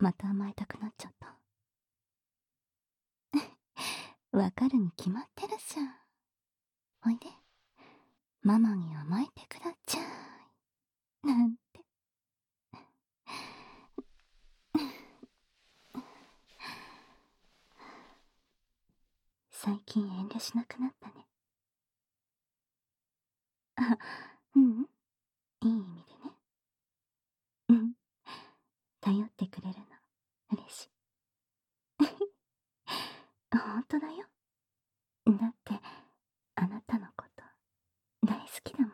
また甘えたくなっちゃった。わかるに決まってるじゃん。おいで。ママに甘えてくだちゃい。なんて。最近遠慮しなくなったね。あ、うん。いい意味でね。うん。頼ってくれるの、嬉しい。ほんとだよ。だって、あなたのこと大好きだもん。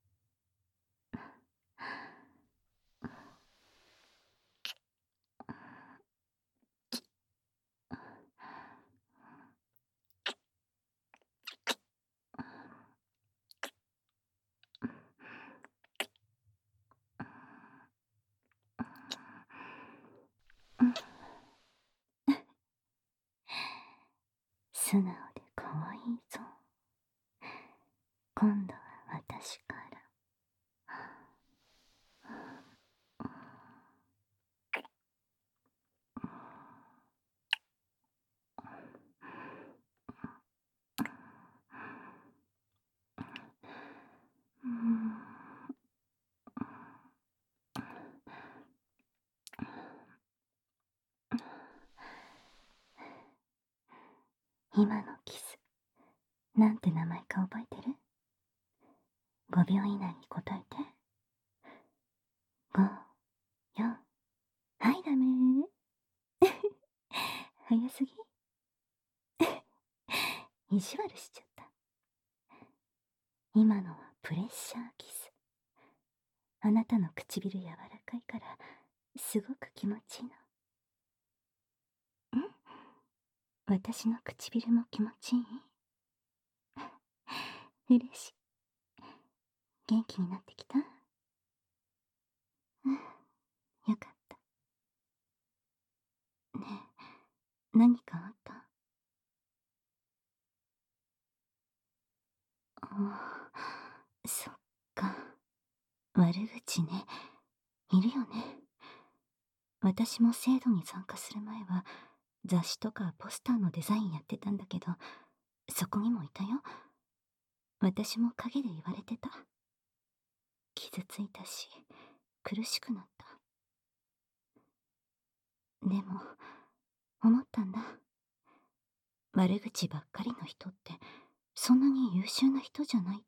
素直で可愛いぞ。今度は私から。今のキス、なんて名前か覚えてる？ 5 秒以内に答えて。5、4、はいダメー。早すぎ。意地悪しちゃった。今のはプレッシャーキス。あなたの唇柔らかいからすごく気持ちいいの。私の唇も気持ちいい？嬉しい。元気になってきた？うん、よかった。ねえ、何かあった？そっか。悪口ね。いるよね。私も制度に参加する前は雑誌とかポスターのデザインやってたんだけど、そこにもいたよ。私も陰で言われてた。傷ついたし、苦しくなった。でも、思ったんだ。悪口ばっかりの人って、そんなに優秀な人じゃないって。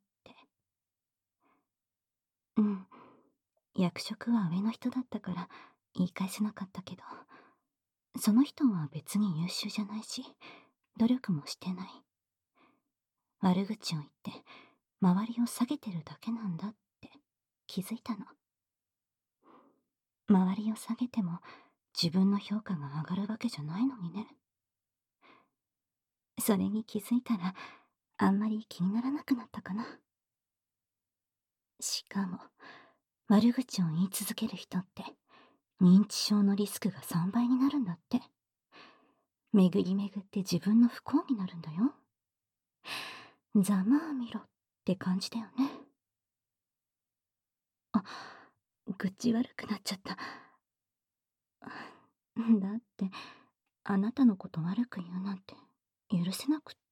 うん。役職は上の人だったから言い返せなかったけど、その人は別に優秀じゃないし、努力もしてない。悪口を言って、周りを下げてるだけなんだって気づいたの。周りを下げても自分の評価が上がるわけじゃないのにね。それに気づいたら、あんまり気にならなくなったかな。しかも、悪口を言い続ける人って、認知症のリスクが3倍になるんだって。巡り巡って自分の不幸になるんだよ。ざまあみろって感じだよね。あ、口悪くなっちゃった。だって、あなたのこと悪く言うなんて許せなくって。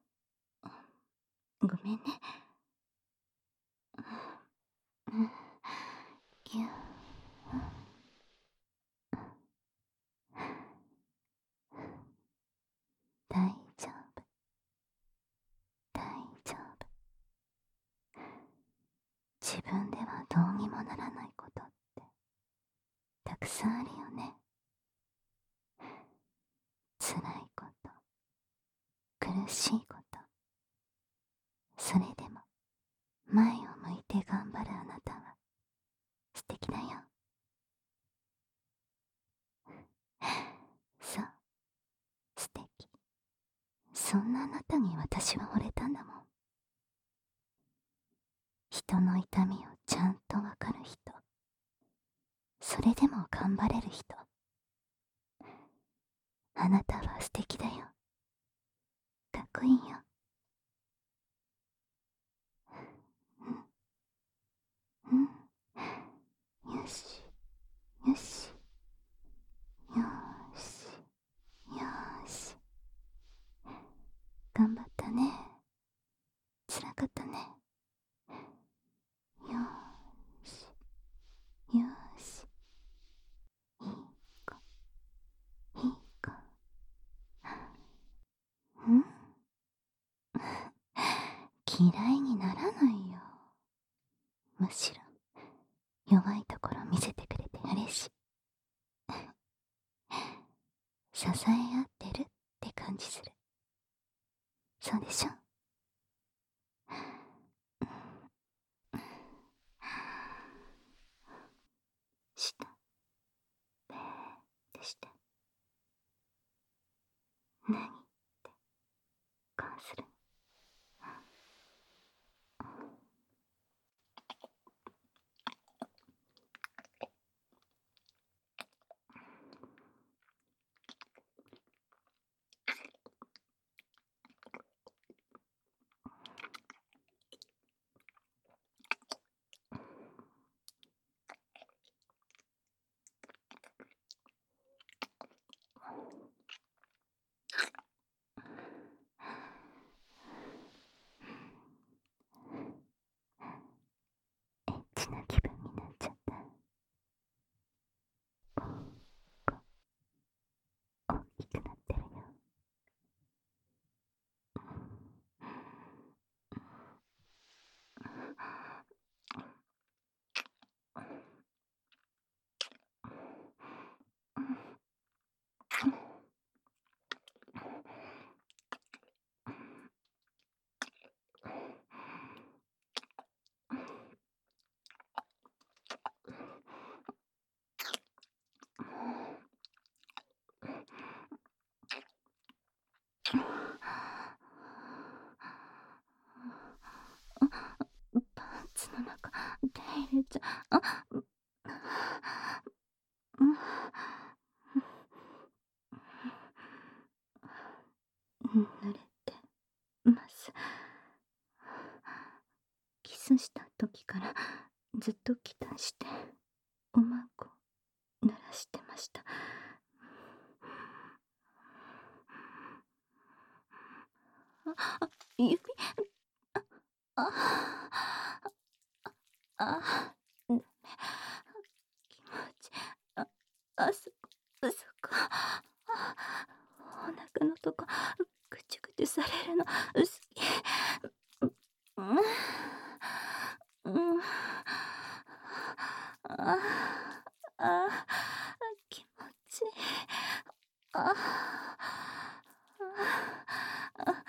ごめんね。ぎゅ大丈夫。大丈夫。自分ではどうにもならないことってたくさんあるよね。辛いこと、苦しいこと。それでも前を向いて頑張るあなたは素敵だよ。そう、素敵。そんなあなたに私は惚れたんだもん。人の痛みをちゃんとわかる人。それでも頑張れる人。あなたは素敵だよ。かっこいいよ。うん。よし、よし。 辛かったね。よーし、よーし。いい子、いい子。ん嫌いにならないよ。むしろ、弱いところ見せてくれて嬉しい。支え合ってるって感じする。そうでしょ？舌、ぺーってして。何って顔する。エッチな気分になっちゃった。大きくなってるよ。パンツの中手入れちゃ濡れてます。キスした時からずっと期待しておまんこ濡らしてました。指、ああ、ダメ。気持ち、そこ、お腹のとこ、ぐちゅぐちゅされるの、好き。うん、うん、ああ、気持ちいい。ああ、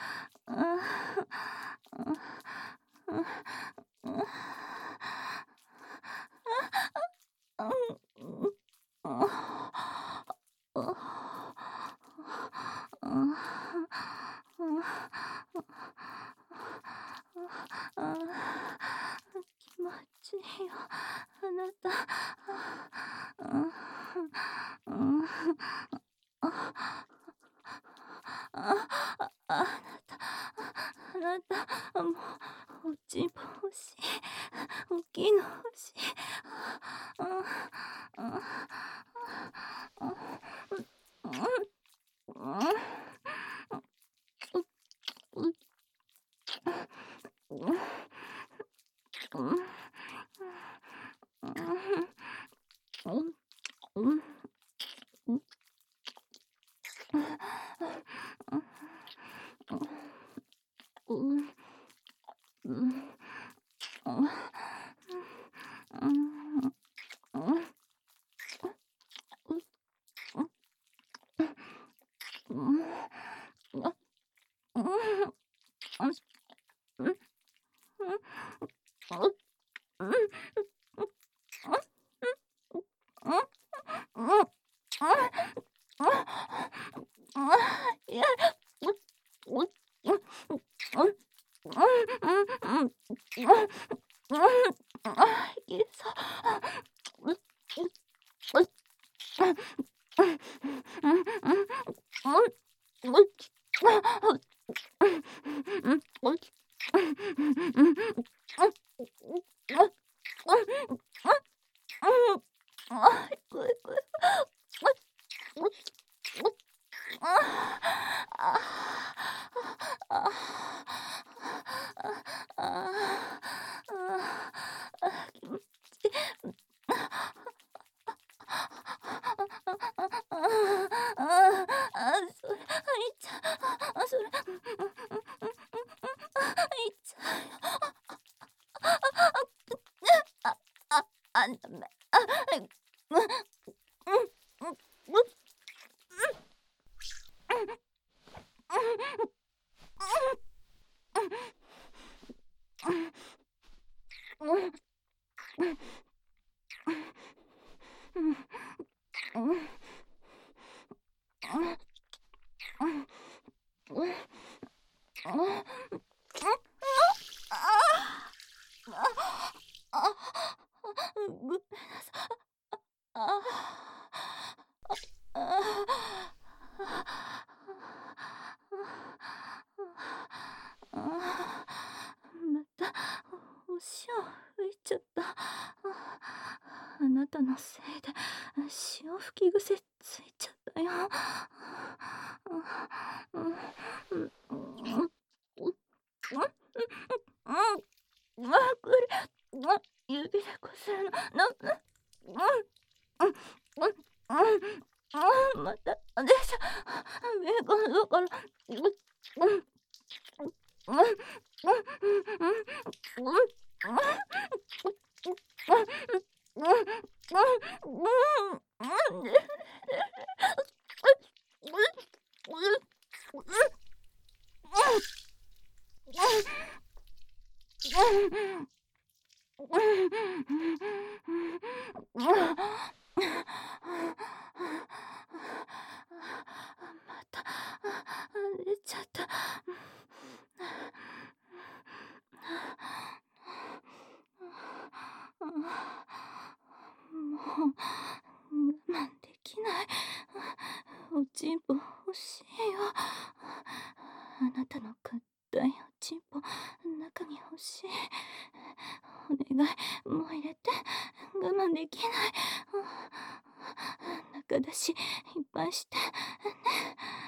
気持ちいいよ、あなた。あなた、もう、落ち葉欲しい。大きいの欲しい。いけそうダメ。あ、うん、うん、うん、うん、ごめんなさい。ああ、ああ、またお潮吹いちゃった。あなたのせいで潮吹き癖ついちゃったよ。これ、指でこするの、また、でしょ、ベーコンだから、また出ちゃった。もう我慢できない。おちんぽ欲しいよ。あなたの硬いおちんぽ中に欲しい。お願い、もう入れて。我慢できない。中出しいっぱいしてね。